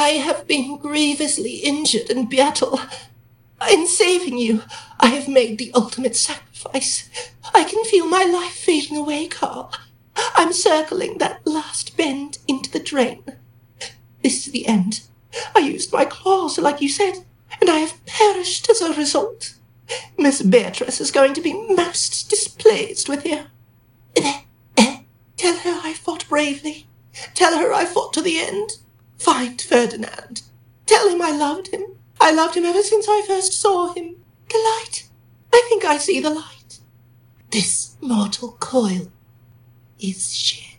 I have been grievously injured in battle. In saving you, I have made the ultimate sacrifice. I can feel my life fading away, Carl. I'm circling that last bend into the drain. This is the end. I used my claws, like you said, and I have perished as a result. Miss Beatrice is going to be most displeased with you. Tell her I fought bravely. Tell her I fought to the end. Find Ferdinand. Tell him I loved him. I loved him ever since I first saw him. The light. I think I see the light. This mortal coil is shared.